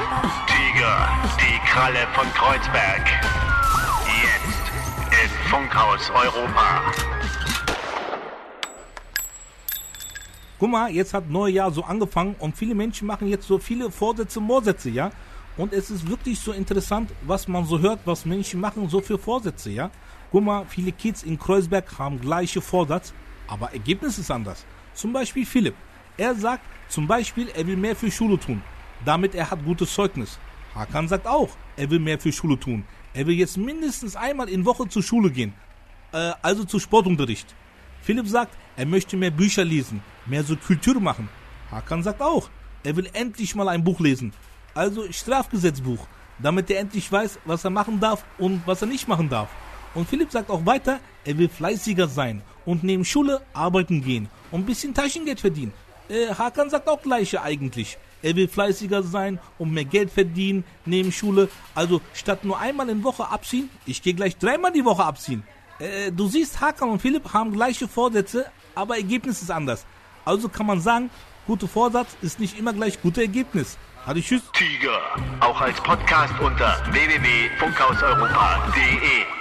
Tiger, die Kralle von Kreuzberg. Jetzt im Funkhaus Europa. Guck mal, jetzt hat Neujahr so angefangen und viele Menschen machen jetzt so viele Vorsätze, Vorsätze, ja. Und es ist wirklich so interessant, was man so hört, was Menschen machen, so für Vorsätze, ja. Guck mal, viele Kids in Kreuzberg haben gleiche Vorsatz, aber Ergebnis ist anders. Zum Beispiel Philipp. Er sagt zum Beispiel, er will mehr für Schule tun. Damit er hat gutes Zeugnis. Hakan sagt auch, er will mehr für Schule tun. Er will jetzt mindestens einmal in Woche zur Schule gehen. Also zu Sportunterricht. Philipp sagt, er möchte mehr Bücher lesen, mehr so Kultur machen. Hakan sagt auch, er will endlich mal ein Buch lesen. Also Strafgesetzbuch. Damit er endlich weiß, was er machen darf und was er nicht machen darf. Und Philipp sagt auch weiter, er will fleißiger sein und neben Schule arbeiten gehen und ein bisschen Taschengeld verdienen. Hakan sagt auch gleiche eigentlich. Er will fleißiger sein und mehr Geld verdienen neben Schule. Also statt nur einmal in Woche abziehen, ich gehe gleich 3-mal die Woche abziehen. Du siehst, Hakan und Philipp haben gleiche Vorsätze, aber Ergebnis ist anders. Also kann man sagen, guter Vorsatz ist nicht immer gleich gutes Ergebnis. Adi, tschüss. Tiger, auch als Podcast unter www.funkhauseuropa.de.